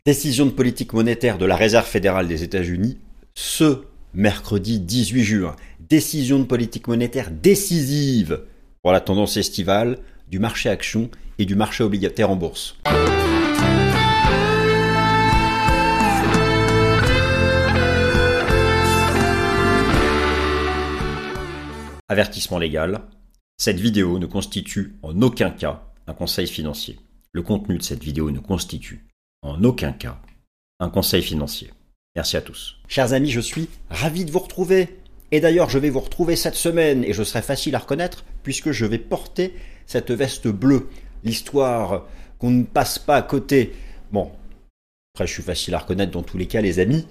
Décision de politique monétaire de la Réserve fédérale des États-Unis ce mercredi 18 juin. Décision de politique monétaire décisive pour la tendance estivale du marché actions et du marché obligataire en bourse. Avertissement légal. Cette vidéo ne constitue en aucun cas un conseil financier. Le contenu de cette vidéo ne constitue en aucun cas un conseil financier. Merci à tous. Chers amis, je suis ravi de vous retrouver. Et d'ailleurs, je vais vous retrouver cette semaine et je serai facile à reconnaître puisque je vais porter cette veste bleue. L'histoire qu'on ne passe pas à côté. Bon, après je suis facile à reconnaître dans tous les cas les amis.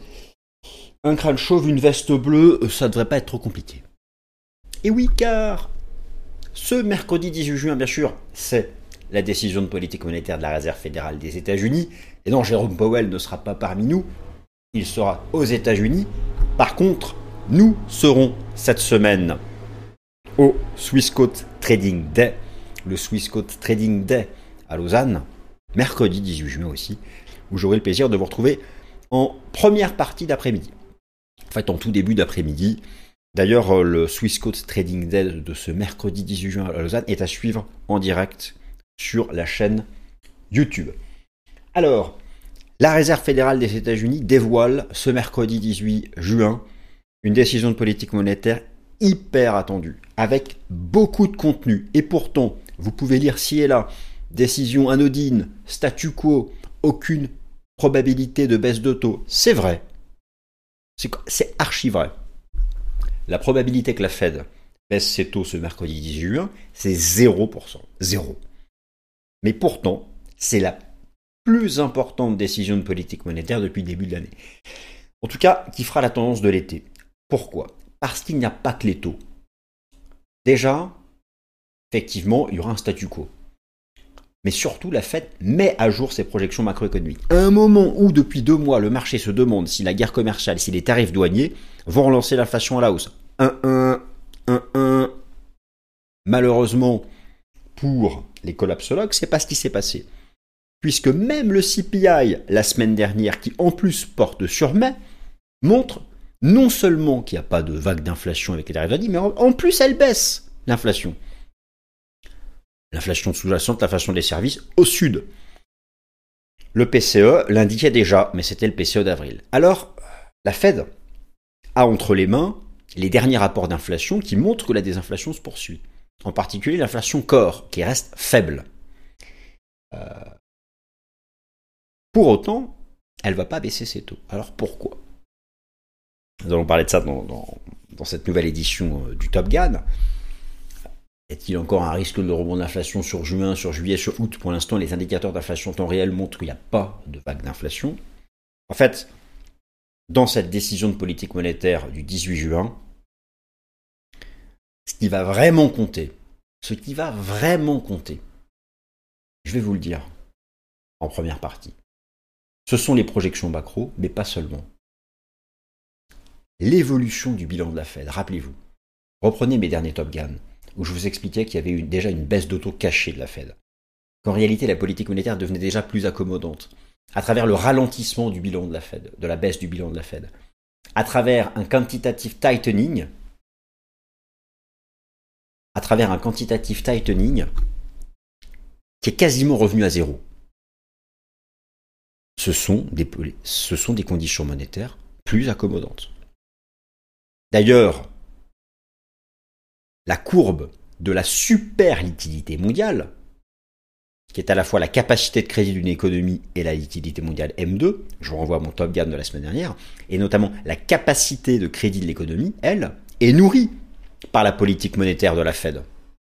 Un crâne chauve, une veste bleue, ça ne devrait pas être trop compliqué. Et oui, car ce mercredi 18 juin, bien sûr, c'est la décision de politique monétaire de la Réserve fédérale des États-Unis. Et non, Jérôme Powell ne sera pas parmi nous, il sera aux États-Unis. Par contre, nous serons cette semaine au Swissquote Trading Day, le Swissquote Trading Day à Lausanne, mercredi 18 juin aussi, où j'aurai le plaisir de vous retrouver en première partie d'après-midi. En fait, en tout début d'après-midi. D'ailleurs, le Swissquote Trading Day de ce mercredi 18 juin à Lausanne est à suivre en direct sur la chaîne YouTube. Alors, la Réserve fédérale des États-Unis dévoile ce mercredi 18 juin une décision de politique monétaire hyper attendue, avec beaucoup de contenu. Et pourtant, vous pouvez lire ci et là, décision anodine, statu quo, aucune probabilité de baisse de taux. C'est vrai. C'est archi vrai. La probabilité que la Fed baisse ses taux ce mercredi 18 juin, c'est 0%. 0. Mais pourtant, c'est la plus importante décision de politique monétaire depuis le début de l'année. En tout cas, qui fera la tendance de l'été. Pourquoi ? Parce qu'il n'y a pas que les taux. Déjà, effectivement, il y aura un statu quo. Mais surtout, la Fed met à jour ses projections macroéconomiques. À un moment où, depuis 2 mois, le marché se demande si la guerre commerciale, si les tarifs douaniers vont relancer l'inflation à la hausse. 1,1. Malheureusement, pour les collapsologues, c'est pas ce qui s'est passé. Puisque même le CPI, la semaine dernière, qui en plus porte sur mai, montre non seulement qu'il n'y a pas de vague d'inflation avec les tarifs douaniers, mais en plus elle baisse, l'inflation. L'inflation sous-jacente, l'inflation des services, au sud. Le PCE l'indiquait déjà, mais c'était le PCE d'avril. Alors, la Fed a entre les mains les derniers rapports d'inflation qui montrent que la désinflation se poursuit. En particulier l'inflation core, qui reste faible. Pour autant, elle ne va pas baisser ses taux. Alors pourquoi ? Nous allons parler de ça dans cette nouvelle édition du Top Gun. Est-il encore un risque de rebond d'inflation sur juin, sur juillet, sur août ? Pour l'instant, les indicateurs d'inflation en temps réel montrent qu'il n'y a pas de vague d'inflation. En fait, dans cette décision de politique monétaire du 18 juin, ce qui va vraiment compter, je vais vous le dire en première partie, ce sont les projections macro, mais pas seulement. L'évolution du bilan de la Fed, rappelez-vous. Reprenez mes derniers Top Gun, où je vous expliquais qu'il y avait déjà une baisse de taux cachée de la Fed. Qu'en réalité, la politique monétaire devenait déjà plus accommodante, à travers le ralentissement du bilan de la Fed, de la baisse du bilan de la Fed, à travers un quantitative tightening, qui est quasiment revenu à zéro. Ce sont des conditions monétaires plus accommodantes. D'ailleurs, la courbe de la super liquidité mondiale, qui est à la fois la capacité de crédit d'une économie et la liquidité mondiale M2, je vous renvoie à mon Top Gun de la semaine dernière, et notamment la capacité de crédit de l'économie, elle, est nourrie par la politique monétaire de la Fed.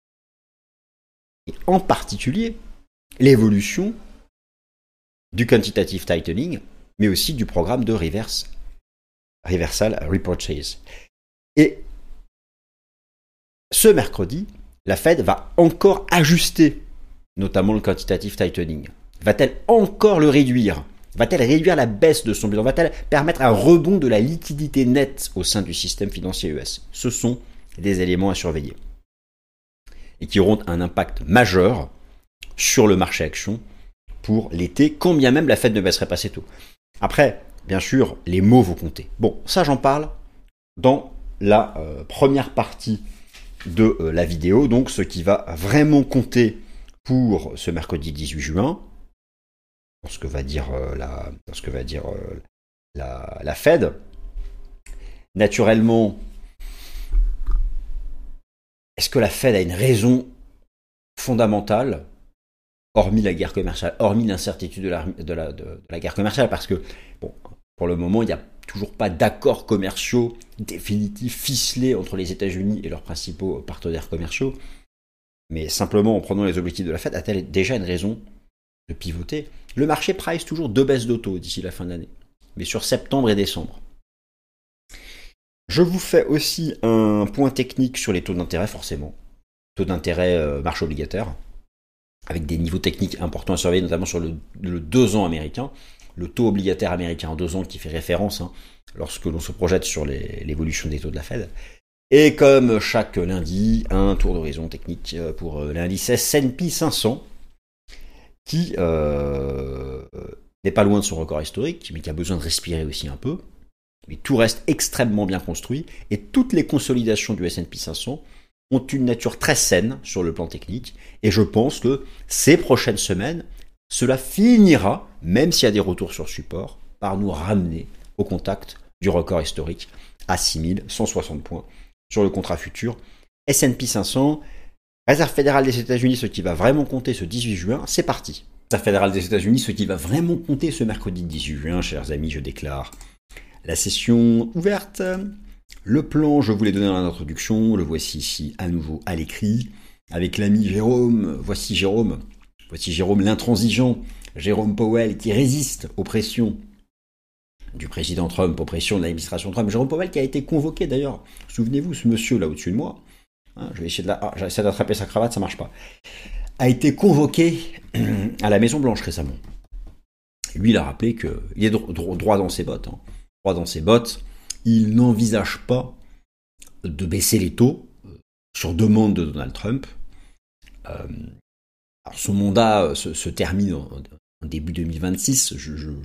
Et en particulier, l'évolution du quantitative tightening, mais aussi du programme de reversal repurchase. Et ce mercredi, la Fed va encore ajuster, notamment le quantitative tightening. Va-t-elle encore le réduire ? Va-t-elle réduire la baisse de son bilan ? Va-t-elle permettre un rebond de la liquidité nette au sein du système financier US ? Ce sont des éléments à surveiller et qui auront un impact majeur sur le marché action pour l'été, quand bien même la Fed ne baisserait pas ses taux. Après, bien sûr, les mots vont compter. Bon, ça j'en parle dans la première partie de la vidéo, donc ce qui va vraiment compter pour ce mercredi 18 juin, dans ce que va dire la Fed. Naturellement, est-ce que la Fed a une raison fondamentale, hormis la guerre commerciale, hormis l'incertitude de la guerre commerciale, parce que, bon, pour le moment, il n'y a toujours pas d'accords commerciaux définitifs ficelés entre les États-Unis et leurs principaux partenaires commerciaux. Mais simplement, en prenant les objectifs de la Fed, a-t-elle déjà une raison de pivoter? Le marché price toujours 2 baisses de taux d'ici la fin de l'année, mais sur septembre et décembre. Je vous fais aussi un point technique sur les taux d'intérêt, forcément. Taux d'intérêt marché obligataire, avec des niveaux techniques importants à surveiller, notamment sur le 2 ans américain. Le taux obligataire américain en 2 ans qui fait référence lorsque l'on se projette sur l'évolution des taux de la Fed. Et comme chaque lundi, un tour d'horizon technique pour l'indice S&P 500, qui n'est pas loin de son record historique, mais qui a besoin de respirer aussi un peu. Mais tout reste extrêmement bien construit, et toutes les consolidations du S&P 500 ont une nature très saine sur le plan technique, et je pense que ces prochaines semaines, cela finira, même s'il y a des retours sur support, par nous ramener au contact du record historique à 6160 points sur le contrat futur. S&P 500, Réserve fédérale des États-Unis, ce qui va vraiment compter ce 18 juin, c'est parti. Réserve fédérale des États-Unis, ce qui va vraiment compter ce mercredi 18 juin, chers amis, je déclare la session ouverte. Le plan, je vous l'ai donné dans l'introduction, le voici ici à nouveau à l'écrit, avec l'ami Jérôme. Voici Jérôme l'intransigeant, Jérôme Powell, qui résiste aux pressions du président Trump, aux pressions de l'administration Trump. Jérôme Powell qui a été convoqué d'ailleurs, souvenez-vous, ce monsieur là au-dessus de moi, je vais essayer j'essaie d'attraper sa cravate, ça marche pas, a été convoqué à la Maison Blanche récemment. Lui, il a rappelé qu'il est droit dans ses bottes. Droit dans ses bottes, il n'envisage pas de baisser les taux sur demande de Donald Trump. Alors son mandat se termine en début 2026.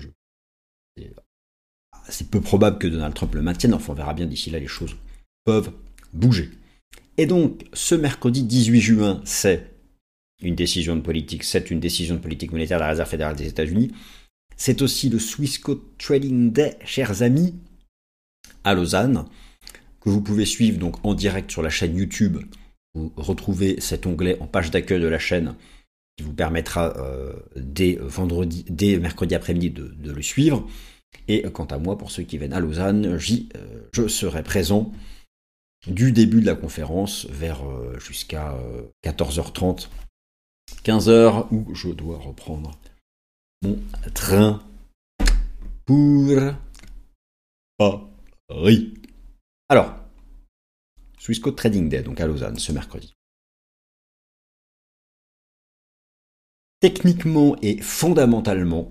C'est peu probable que Donald Trump le maintienne. Enfin, on verra bien d'ici là, les choses peuvent bouger. Et donc, ce mercredi 18 juin, c'est une décision politique monétaire de la Réserve fédérale des États-Unis. C'est aussi le Swissquote Trading Day, chers amis, à Lausanne, que vous pouvez suivre donc en direct sur la chaîne YouTube. Vous retrouvez cet onglet en page d'accueil de la chaîne qui vous permettra dès mercredi après-midi de le suivre. Et quant à moi, pour ceux qui viennent à Lausanne, je serai présent du début de la conférence vers jusqu'à 14h30, 15h, où je dois reprendre mon train pour Paris. Alors, Swissquote Trading Day, donc à Lausanne, ce mercredi. Techniquement et fondamentalement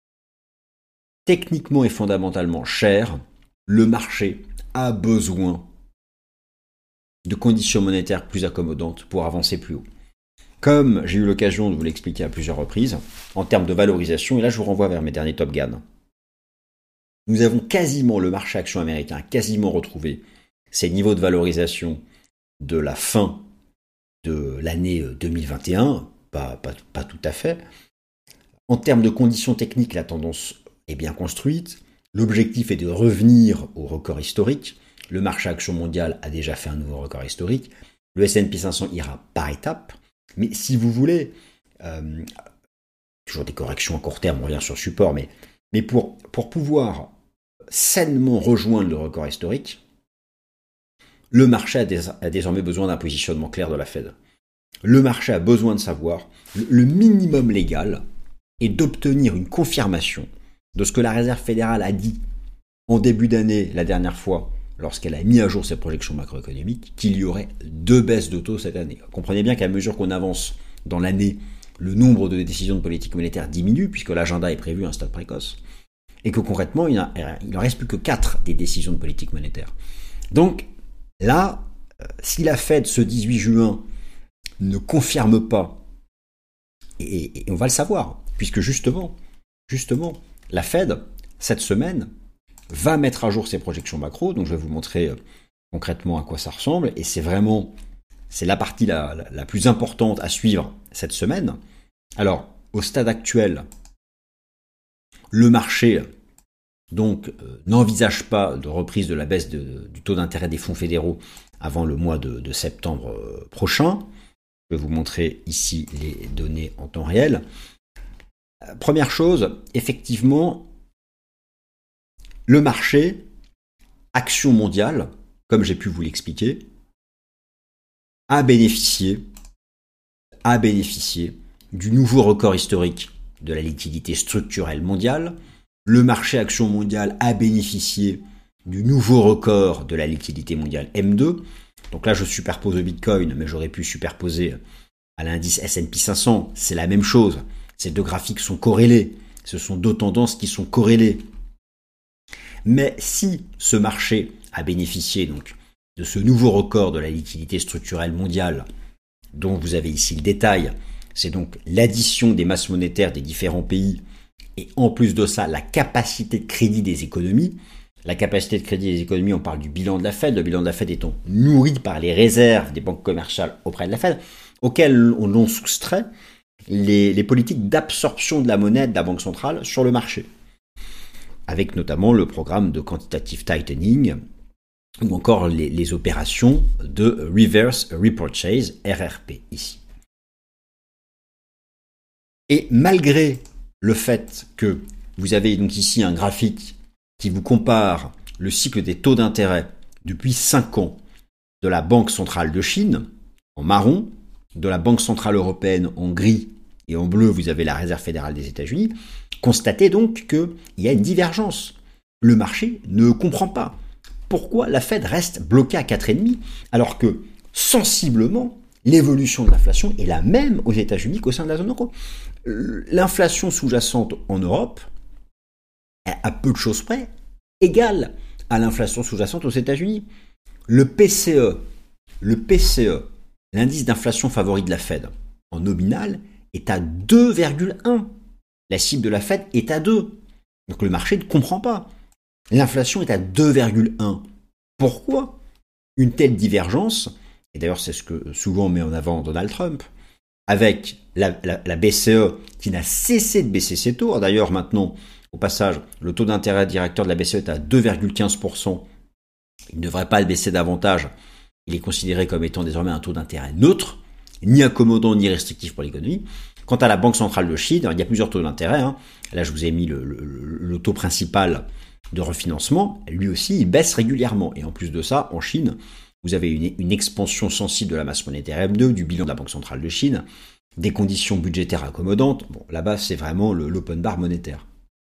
cher, le marché a besoin de conditions monétaires plus accommodantes pour avancer plus haut. Comme j'ai eu l'occasion de vous l'expliquer à plusieurs reprises, en termes de valorisation, et là je vous renvoie vers mes derniers Top Gun, nous avons le marché action américain a quasiment retrouvé ses niveaux de valorisation de la fin de l'année 2021, pas tout à fait. En termes de conditions techniques, la tendance est bien construite. L'objectif est de revenir au record historique. Le marché action mondial a déjà fait un nouveau record historique. Le S&P 500 ira par étapes. Mais si vous voulez, toujours des corrections à court terme, on revient sur support, mais pour pouvoir sainement rejoindre le record historique, le marché a désormais besoin d'un positionnement clair de la Fed. Le marché a besoin de savoir le minimum légal et d'obtenir une confirmation de ce que la Réserve fédérale a dit en début d'année la dernière fois lorsqu'elle a mis à jour ses projections macroéconomiques, qu'il y aurait 2 baisses de taux cette année. Comprenez bien qu'à mesure qu'on avance dans l'année, le nombre de décisions de politique monétaire diminue, puisque l'agenda est prévu à un stade précoce, et que concrètement, il n'en reste plus que 4 des décisions de politique monétaire. Donc là, si la Fed ce 18 juin ne confirme pas, et on va le savoir, puisque justement, la Fed, cette semaine, va mettre à jour ses projections macro, donc je vais vous montrer concrètement à quoi ça ressemble, et c'est la partie la plus importante à suivre cette semaine. Alors, au stade actuel, le marché donc n'envisage pas de reprise de la baisse du taux d'intérêt des fonds fédéraux avant le mois de septembre prochain. Je vais vous montrer ici les données en temps réel. Première chose, effectivement, le marché, action mondiale, comme j'ai pu vous l'expliquer, a bénéficié du nouveau record historique de la liquidité structurelle mondiale. Le marché action mondial a bénéficié du nouveau record de la liquidité mondiale M2. Donc là, je superpose au Bitcoin, mais j'aurais pu superposer à l'indice S&P 500. C'est la même chose. Ces deux graphiques sont corrélés. Ce sont deux tendances qui sont corrélées. Mais si ce marché a bénéficié donc de ce nouveau record de la liquidité structurelle mondiale, dont vous avez ici le détail, c'est donc l'addition des masses monétaires des différents pays et en plus de ça, la capacité de crédit des économies. La capacité de crédit des économies, on parle du bilan de la Fed, le bilan de la Fed étant nourri par les réserves des banques commerciales auprès de la Fed, auxquelles on soustrait les politiques d'absorption de la monnaie de la Banque centrale sur le marché, avec notamment le programme de quantitative tightening ou encore les opérations de reverse repurchase, RRP ici. Et malgré le fait que vous avez donc ici un graphique qui vous compare le cycle des taux d'intérêt depuis 5 ans de la Banque centrale de Chine, en marron, de la Banque centrale européenne en gris, et en bleu, vous avez la Réserve fédérale des États-Unis, constatez donc qu'il y a une divergence. Le marché ne comprend pas pourquoi la Fed reste bloquée à 4,5, alors que sensiblement, l'évolution de l'inflation est la même aux États-Unis qu'au sein de la zone euro. L'inflation sous-jacente en Europe, à peu de choses près, égale à l'inflation sous-jacente aux États-Unis. Le PCE, l'indice d'inflation favori de la Fed, en nominal, est à 2,1. La cible de la Fed est à 2. Donc le marché ne comprend pas. L'inflation est à 2,1. Pourquoi une telle divergence? Et d'ailleurs, c'est ce que souvent met en avant Donald Trump, avec la BCE qui n'a cessé de baisser ses taux. D'ailleurs, maintenant, au passage, le taux d'intérêt directeur de la BCE est à 2,15%. Il ne devrait pas le baisser davantage. Il est considéré comme étant désormais un taux d'intérêt neutre, ni accommodant ni restrictif pour l'économie. Quant à la Banque centrale de Chine, il y a plusieurs taux d'intérêt. Là, je vous ai mis le taux principal de refinancement. Lui aussi, il baisse régulièrement. Et en plus de ça, en Chine, vous avez une expansion sensible de la masse monétaire M2, du bilan de la Banque centrale de Chine, des conditions budgétaires accommodantes. Bon, là-bas, c'est vraiment l'open bar monétaire.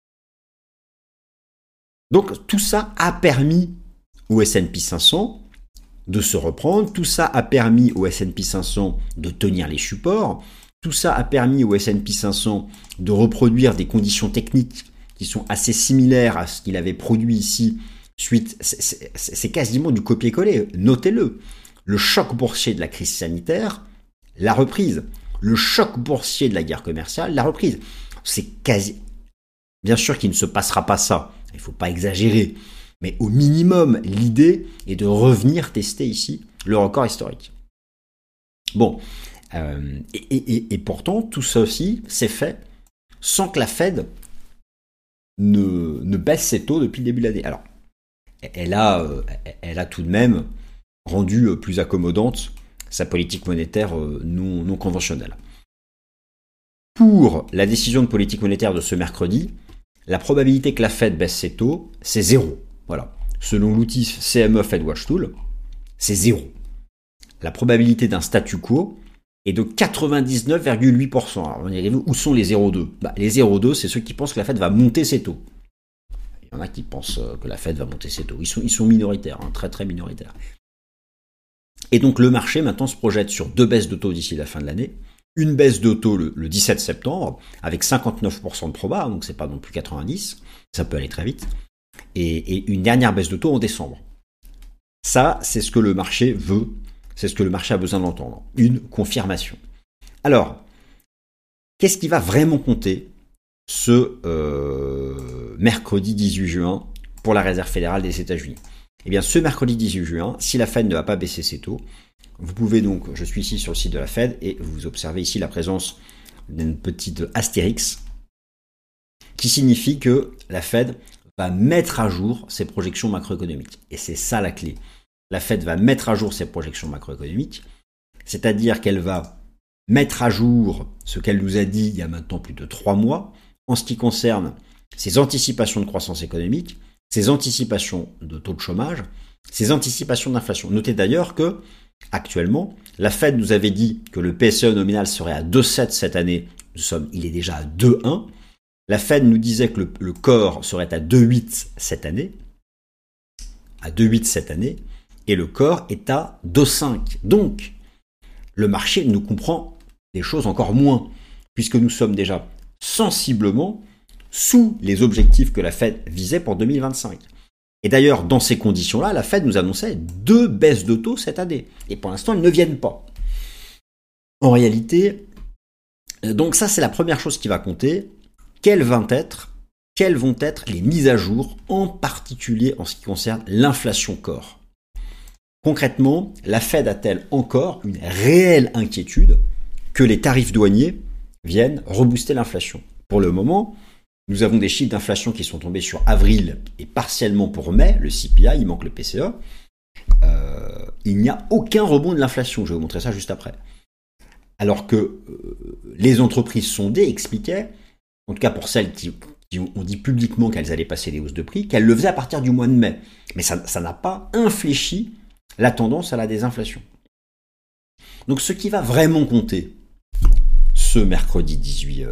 Donc, tout ça a permis au S&P 500 de se reprendre. Tout ça a permis au S&P 500 de tenir les supports. Tout ça a permis au S&P 500 de reproduire des conditions techniques qui sont assez similaires à ce qu'il avait produit ici. C'est quasiment du copier-coller. Notez-le. Le choc boursier de la crise sanitaire, la reprise. Le choc boursier de la guerre commerciale, la reprise. C'est quasi... Bien sûr qu'il ne se passera pas ça. Il ne faut pas exagérer. Mais au minimum, l'idée est de revenir tester ici le record historique. Bon. Et pourtant, tout ça aussi s'est fait sans que la Fed ne baisse ses taux depuis le début de l'année. Alors, elle a tout de même rendu plus accommodante sa politique monétaire non conventionnelle. Pour la décision de politique monétaire de ce mercredi, la probabilité que la Fed baisse ses taux, c'est 0. Voilà. Selon l'outil CME FedWatch Tool, c'est 0. La probabilité d'un statu quo est de 99,8%. Alors, on y arrive, où sont les 0,2 ? Les 0,2, c'est ceux qui pensent que la Fed va monter ses taux. Il y en a qui pensent que la Fed va monter ses taux. Ils sont minoritaires, très très minoritaires. Et donc le marché maintenant se projette sur 2 baisses de taux d'ici la fin de l'année. Une baisse de taux le 17 septembre, avec 59% de proba, donc c'est pas non plus 90, ça peut aller très vite. Et une dernière baisse de taux en décembre. Ça, c'est ce que le marché veut. C'est ce que le marché a besoin d'entendre. Une confirmation. Alors, qu'est-ce qui va vraiment compter ce mercredi 18 juin pour la Réserve fédérale des États-Unis? Eh bien, ce mercredi 18 juin, si la Fed ne va pas baisser ses taux, vous pouvez donc, je suis ici sur le site de la Fed et vous observez ici la présence d'une petite astérix qui signifie que la Fed va mettre à jour ses projections macroéconomiques. Et c'est ça la clé. La Fed va mettre à jour ses projections macroéconomiques, c'est-à-dire qu'elle va mettre à jour ce qu'elle nous a dit il y a maintenant plus de 3 mois en ce qui concerne ses anticipations de croissance économique, ses anticipations de taux de chômage, ses anticipations d'inflation. Notez d'ailleurs que, actuellement, la Fed nous avait dit que le PCE nominal serait à 2,7 cette année. Il est déjà à 2,1. La Fed nous disait que le core serait à 2,8 cette année. À 2,8 cette année. Et le core est à 2,5. Donc, le marché nous comprend des choses encore moins, puisque nous sommes déjà sensiblement sous les objectifs que la Fed visait pour 2025. Et d'ailleurs, dans ces conditions-là, la Fed nous annonçait 2 baisses de taux cette année. Et pour l'instant, elles ne viennent pas. En réalité, donc ça, c'est la première chose qui va compter. Quelles vont être les mises à jour, en particulier en ce qui concerne l'inflation core? Concrètement, la Fed a-t-elle encore une réelle inquiétude que les tarifs douaniers viennent rebooster l'inflation? Pour le moment, nous avons des chiffres d'inflation qui sont tombés sur avril et partiellement pour mai, le CPI, il manque le PCE. Il n'y a aucun rebond de l'inflation, je vais vous montrer ça juste après. Alors que les entreprises sondées expliquaient, en tout cas pour celles qui ont dit publiquement qu'elles allaient passer les hausses de prix, qu'elles le faisaient à partir du mois de mai. Mais ça n'a pas infléchi la tendance à la désinflation. Donc ce qui va vraiment compter ce mercredi 18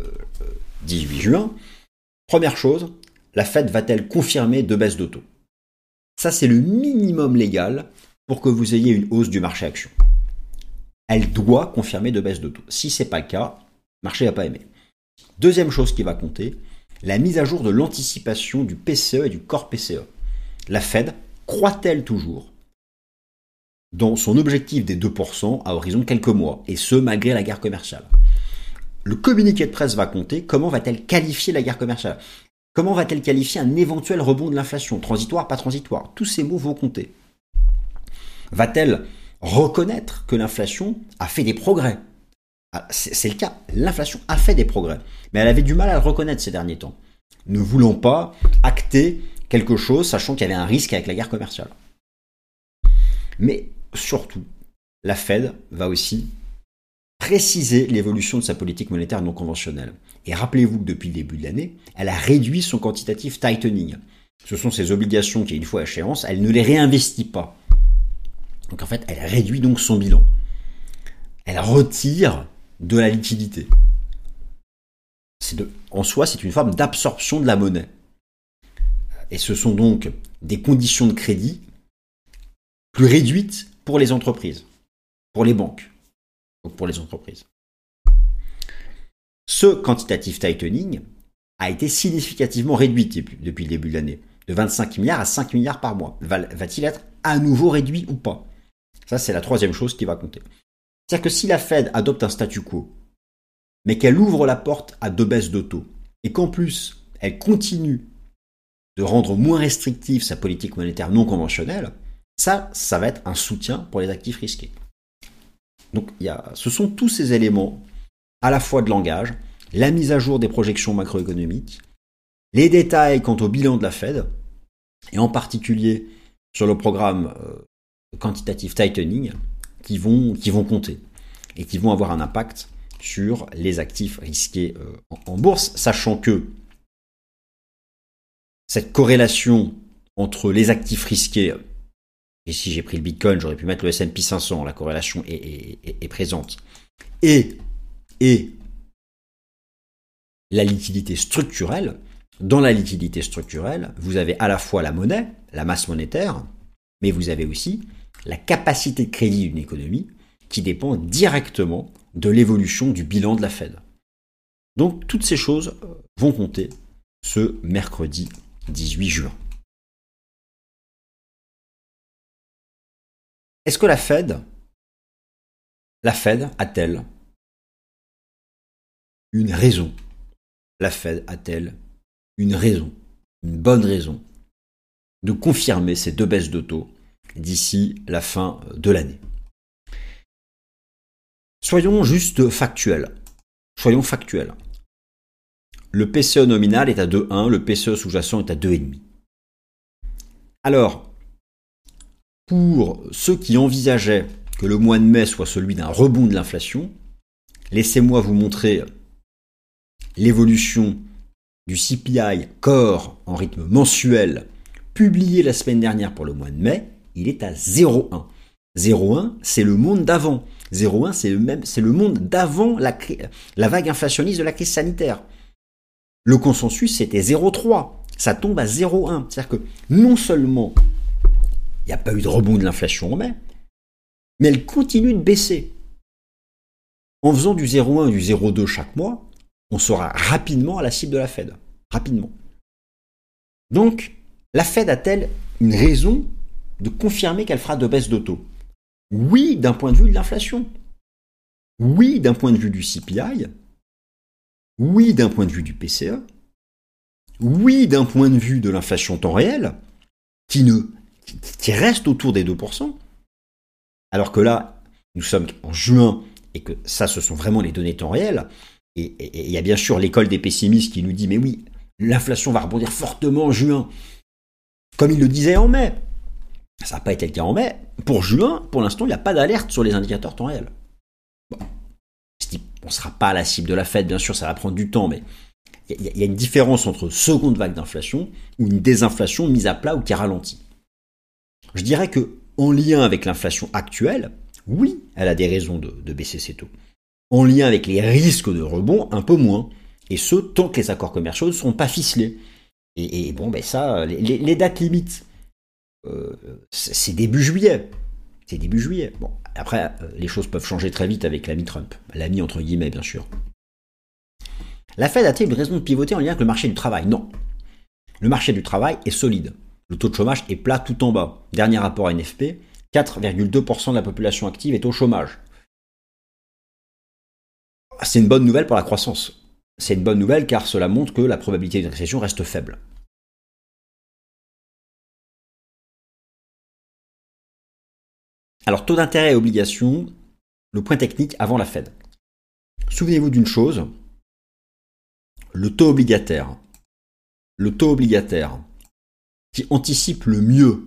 juin, première chose, la Fed va-t-elle confirmer 2 baisses de taux? Ça, c'est le minimum légal pour que vous ayez une hausse du marché action. Elle doit confirmer 2 baisses de taux. Si ce n'est pas le cas, le marché n'a pas aimé. Deuxième chose qui va compter, la mise à jour de l'anticipation du PCE et du core PCE. La Fed croit-elle toujours dans son objectif des 2% à horizon de quelques mois, et ce, malgré la guerre commerciale? Le communiqué de presse va compter. Comment va-t-elle qualifier la guerre commerciale? Comment va-t-elle qualifier un éventuel rebond de l'inflation? Transitoire, pas transitoire? Tous ces mots vont compter. Va-t-elle reconnaître que l'inflation a fait des progrès? C'est le cas, l'inflation a fait des progrès, mais elle avait du mal à le reconnaître ces derniers temps, ne voulant pas acter quelque chose, sachant qu'il y avait un risque avec la guerre commerciale. Mais surtout, la Fed va aussi préciser l'évolution de sa politique monétaire non conventionnelle. Et rappelez-vous que depuis le début de l'année, elle a réduit son quantitative tightening. Ce sont ses obligations qui, une fois à échéance, elle ne les réinvestit pas. Donc en fait, elle réduit donc son bilan. Elle retire de la liquidité. En soi, c'est une forme d'absorption de la monnaie. Et ce sont donc des conditions de crédit plus réduites pour les entreprises, pour les banques, donc pour les entreprises. Ce quantitative tightening a été significativement réduit depuis le début de l'année, de 25 milliards à 5 milliards par mois. Va-t-il être à nouveau réduit ou pas? Ça, c'est la troisième chose qui va compter. C'est-à-dire que si la Fed adopte un statu quo, mais qu'elle ouvre la porte à 2 baisses de taux, et qu'en plus, elle continue de rendre moins restrictive sa politique monétaire non conventionnelle, ça va être un soutien pour les actifs risqués. Donc, ce sont tous ces éléments, à la fois de langage, la mise à jour des projections macroéconomiques, les détails quant au bilan de la Fed, et en particulier sur le programme quantitative tightening, qui vont compter et qui vont avoir un impact sur les actifs risqués en bourse, sachant que cette corrélation entre les actifs risqués, et si j'ai pris le Bitcoin, j'aurais pu mettre le S&P 500, la corrélation est présente, et la liquidité structurelle. Dans la liquidité structurelle, vous avez à la fois la monnaie, la masse monétaire, mais vous avez aussi la capacité de crédit d'une économie qui dépend directement de l'évolution du bilan de la Fed. Donc toutes ces choses vont compter ce mercredi 18 juin. Est-ce que la Fed a-t-elle une raison la Fed a-t-elle une raison, une bonne raison, de confirmer ces 2 baisses de taux d'ici la fin de l'année? Soyons juste factuels. Soyons factuels. Le PCE nominal est à 2,1, le PCE sous-jacent est à 2,5. Alors, pour ceux qui envisageaient que le mois de mai soit celui d'un rebond de l'inflation, laissez-moi vous montrer l'évolution du CPI Core en rythme mensuel publié la semaine dernière pour le mois de mai. Il est à 0,1. 0,1, c'est le monde d'avant. 0,1, c'est le monde d'avant la vague inflationniste de la crise sanitaire. Le consensus, c'était 0,3. Ça tombe à 0,1. C'est-à-dire que non seulement il n'y a pas eu de rebond de l'inflation en mai, mais elle continue de baisser. En faisant du 0,1 et du 0,2 chaque mois, on sera rapidement à la cible de la Fed. Rapidement. Donc, la Fed a-t-elle une raison de confirmer qu'elle fera 2 baisses de taux? Oui, d'un point de vue de l'inflation. Oui, d'un point de vue du CPI. Oui, d'un point de vue du PCE. Oui, d'un point de vue de l'inflation temps réel, qui reste autour des 2%. Alors que là, nous sommes en juin, et que ça, ce sont vraiment les données temps réel. Et il y a bien sûr l'école des pessimistes qui nous dit, mais oui, l'inflation va rebondir fortement en juin, comme il le disait en mai. Ça n'a pas été le cas en mai. Pour juin, pour l'instant, il n'y a pas d'alerte sur les indicateurs temps réel. Bon. On ne sera pas à la cible de la Fed, bien sûr, ça va prendre du temps, mais il y a une différence entre seconde vague d'inflation ou une désinflation mise à plat ou qui ralentit. Je dirais que, en lien avec l'inflation actuelle, oui, elle a des raisons de baisser ses taux. En lien avec les risques de rebond, un peu moins. Et ce, tant que les accords commerciaux ne seront pas ficelés. Et bon, ben ça, les dates limites, c'est début juillet. C'est début juillet. Bon, après, les choses peuvent changer très vite avec l'ami Trump. L'ami entre guillemets, bien sûr. La Fed a-t-elle une raison de pivoter en lien avec le marché du travail? Non. Le marché du travail est solide. Le taux de chômage est plat tout en bas. Dernier rapport NFP, 4,2% de la population active est au chômage. C'est une bonne nouvelle pour la croissance. C'est une bonne nouvelle car cela montre que la probabilité de récession reste faible. Alors, taux d'intérêt et obligations, le point technique avant la Fed. Souvenez-vous d'une chose, le taux obligataire qui anticipe le mieux,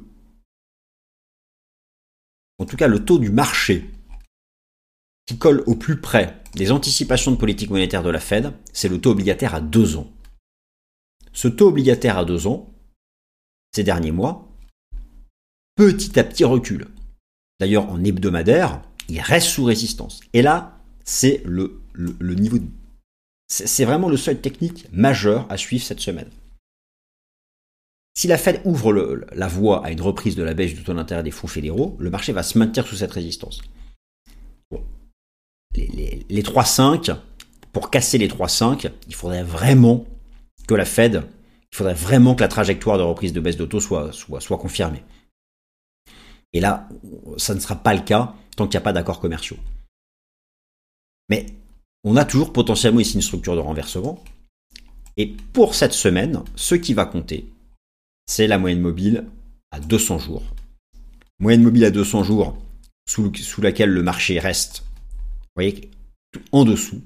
en tout cas le taux du marché, qui colle au plus près des anticipations de politique monétaire de la Fed, c'est le taux obligataire à 2 ans. Ce taux obligataire à 2 ans, ces derniers mois, petit à petit recule. D'ailleurs, en hebdomadaire, il reste sous résistance. Et là, c'est le niveau. C'est vraiment le seuil technique majeur à suivre cette semaine. Si la Fed ouvre la voie à une reprise de la baisse du taux d'intérêt des fonds fédéraux, le marché va se maintenir sous cette résistance. Bon. Les 3,5, pour casser les 3,5, il faudrait vraiment que la Fed, que la trajectoire de reprise de baisse de taux soit confirmée. Et là, ça ne sera pas le cas tant qu'il n'y a pas d'accords commerciaux. Mais on a toujours potentiellement ici une structure de renversement. Et pour cette semaine, ce qui va compter, c'est la moyenne mobile à 200 jours. Moyenne mobile à 200 jours sous laquelle le marché reste, vous voyez, en dessous.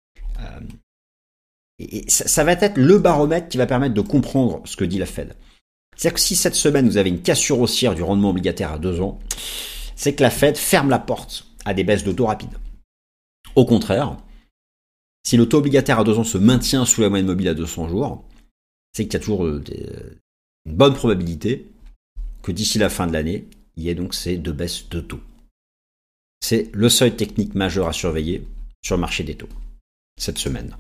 Et ça va être le baromètre qui va permettre de comprendre ce que dit la Fed. C'est-à-dire que si cette semaine vous avez une cassure haussière du rendement obligataire à 2 ans, c'est que la Fed ferme la porte à des baisses de taux rapides. Au contraire, si le taux obligataire à 2 ans se maintient sous la moyenne mobile à 200 jours, c'est qu'il y a toujours une bonne probabilité que d'ici la fin de l'année, il y ait donc ces 2 baisses de taux. C'est le seuil technique majeur à surveiller sur le marché des taux cette semaine.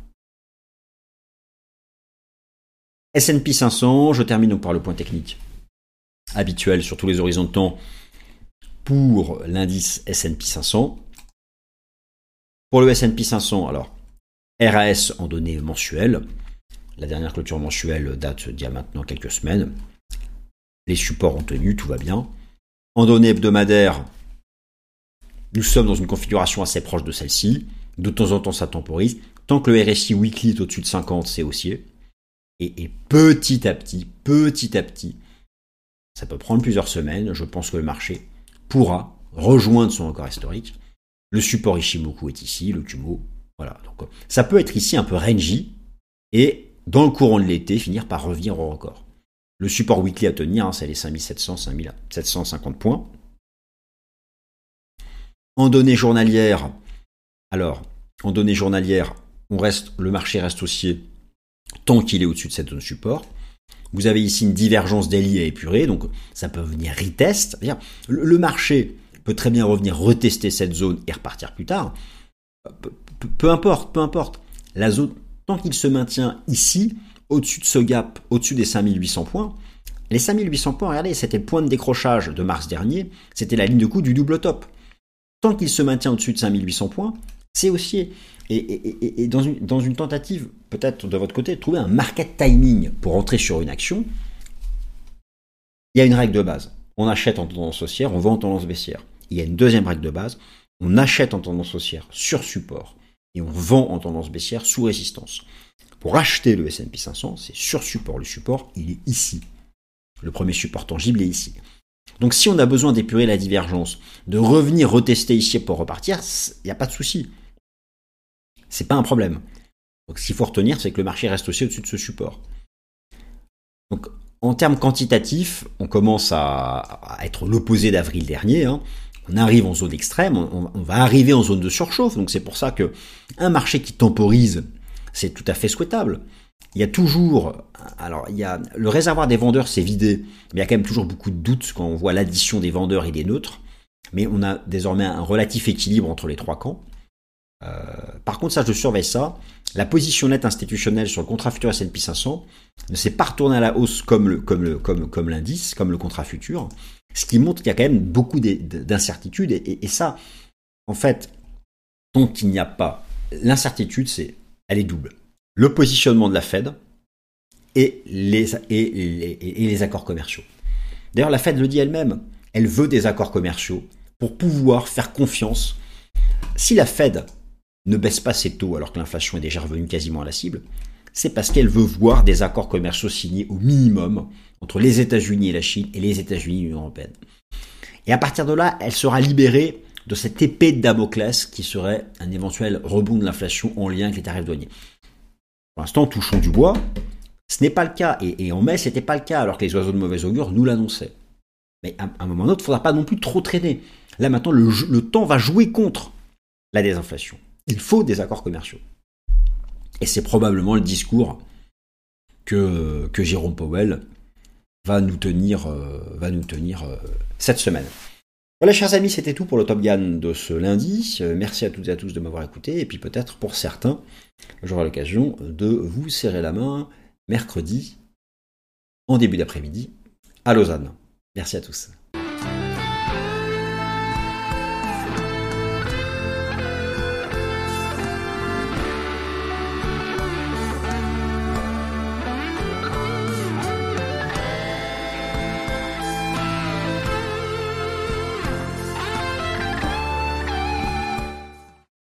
S&P 500, je termine donc par le point technique habituel sur tous les horizons de temps pour l'indice S&P 500. Pour le S&P 500, alors RAS en données mensuelles. La dernière clôture mensuelle date d'il y a maintenant quelques semaines. Les supports ont tenu, tout va bien. En données hebdomadaires, nous sommes dans une configuration assez proche de celle-ci. De temps en temps, ça temporise. Tant que le RSI weekly est au-dessus de 50, c'est haussier. Et petit à petit, ça peut prendre plusieurs semaines, je pense que le marché pourra rejoindre son record historique. Le support Ishimoku est ici, le Kumo. Voilà. Donc, ça peut être ici un peu rangy et dans le courant de l'été, finir par revenir au record. Le support weekly à tenir, c'est les 5700, 5750 points. En données journalières, le marché reste haussier tant qu'il est au-dessus de cette zone support. Vous avez ici une divergence daily à épurer, donc ça peut venir retest. C'est-à-dire, le marché peut très bien revenir retester cette zone et repartir plus tard. Peu importe. La zone, tant qu'il se maintient ici, au-dessus de ce gap, au-dessus des 5800 points, les 5800 points, regardez, c'était le point de décrochage de mars dernier, c'était la ligne de coup du double top. Tant qu'il se maintient au-dessus de 5800 points, c'est haussier. Et dans une tentative, peut-être de votre côté, de trouver un market timing pour entrer sur une action, il y a une règle de base. On achète en tendance haussière, on vend en tendance baissière. Il y a une deuxième règle de base. On achète en tendance haussière sur support et on vend en tendance baissière sous résistance. Pour acheter le S&P 500, c'est sur support. Le support, il est ici. Le premier support tangible est ici. Donc si on a besoin d'épurer la divergence, de revenir retester ici pour repartir, il n'y a pas de souci. C'est pas un problème. Donc ce qu'il faut retenir, c'est que le marché reste aussi au-dessus de ce support. Donc en termes quantitatifs, on commence à être l'opposé d'avril dernier. On arrive en zone extrême, on va arriver en zone de surchauffe. Donc c'est pour ça que un marché qui temporise, c'est tout à fait souhaitable. Il y a toujours, le réservoir des vendeurs s'est vidé, mais il y a quand même toujours beaucoup de doutes quand on voit l'addition des vendeurs et des neutres. Mais on a désormais un relatif équilibre entre les trois camps. Par contre, ça, je surveille ça. La position nette institutionnelle sur le contrat futur S&P 500 ne s'est pas retournée à la hausse comme l'indice, comme le contrat futur, ce qui montre qu'il y a quand même beaucoup d'incertitudes. Et ça, en fait, tant qu'il n'y a pas l'incertitude, elle est double. Le positionnement de la Fed et les accords commerciaux. D'ailleurs, la Fed le dit elle-même, elle veut des accords commerciaux pour pouvoir faire confiance. Si la Fed ne baisse pas ses taux alors que l'inflation est déjà revenue quasiment à la cible, c'est parce qu'elle veut voir des accords commerciaux signés au minimum entre les États-Unis et la Chine et les États-Unis et l'Union européenne. Et à partir de là, elle sera libérée de cette épée de Damoclès qui serait un éventuel rebond de l'inflation en lien avec les tarifs douaniers. Pour l'instant, touchons du bois, ce n'est pas le cas. Et en mai, ce n'était pas le cas alors que les oiseaux de mauvais augure nous l'annonçaient. Mais à un moment ou l'autre, il ne faudra pas non plus trop traîner. Là maintenant, le temps va jouer contre la désinflation. Il faut des accords commerciaux. Et c'est probablement le discours que Jérôme Powell va nous tenir cette semaine. Voilà, chers amis, c'était tout pour le Top Gun de ce lundi. Merci à toutes et à tous de m'avoir écouté. Et puis peut-être pour certains, j'aurai l'occasion de vous serrer la main mercredi, en début d'après-midi, à Lausanne. Merci à tous.